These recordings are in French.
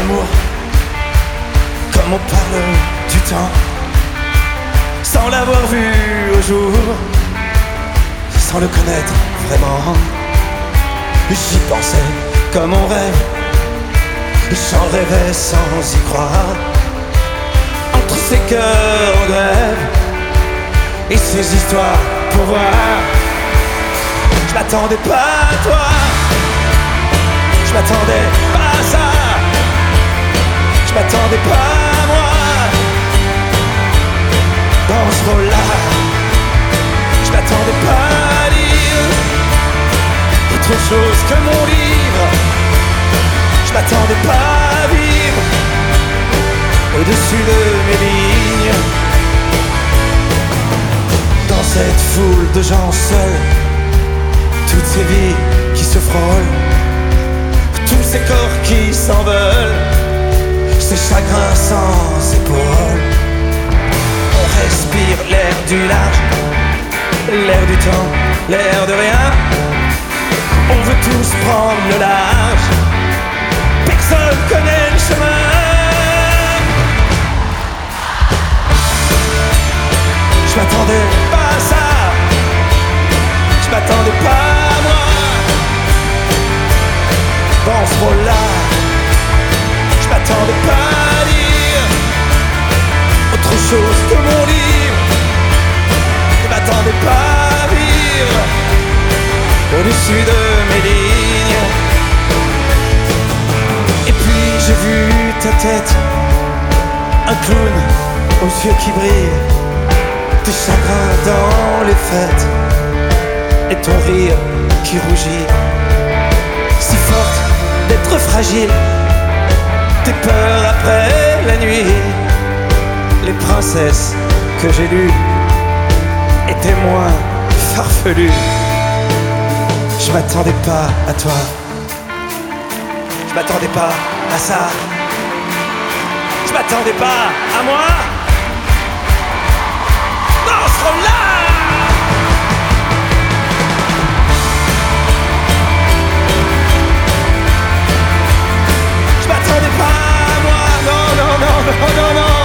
l'amour, comme on parle du temps, sans l'avoir vu au jour, sans le connaître vraiment. J'y pensais comme on rêve, j'en rêvais sans y croire. Entre ces cœurs en grève et ces histoires pour voir, je m'attendais pas à toi, je m'attendais pas à ça, je m'attendais pas à moi. Dans ce rôle-là, je m'attendais pas à lire autre chose que mon livre. Je m'attendais pas à vivre au-dessus de mes lignes. Dans cette foule de gens seuls, toutes ces vies qui se frôlent, tous ces corps qui s'envolent, ces chagrins sans épaules. On respire l'air du large, l'air du temps, l'air de rien. On veut tous prendre le large, personne connaît le chemin. Je m'attendais pas à ça, je m'attendais pas à moi. Dans ce rôle-là, je m'attendais pas à lire autre chose que mon livre. Je m'attendais pas à vivre au-dessus de mes lignes. Et puis j'ai vu ta tête, un clown aux yeux qui brillent, tes chagrins dans les fêtes et ton rire qui rougit. Si forte d'être fragile, tes peurs après la nuit. Les princesses que j'ai lues étaient moins farfelues. Je m'attendais pas à toi, je m'attendais pas à ça, je m'attendais pas à moi. Dans ce rôle-là, je m'attendais pas à moi. Non, non, non, non, non, non.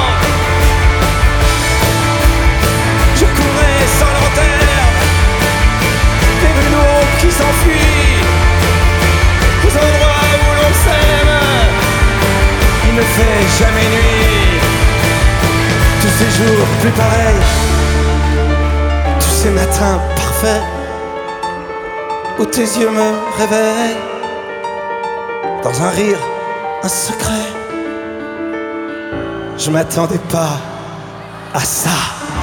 Je courais sans l'antenne des rues d'eau qui s'enfuient aux endroits où l'on s'aime. Il ne fait jamais nuit. Tous ces jours plus pareils, tous ces matins parfaits où tes yeux me réveillent. Dans un rire, un secret. Je m'attendais pas à ça.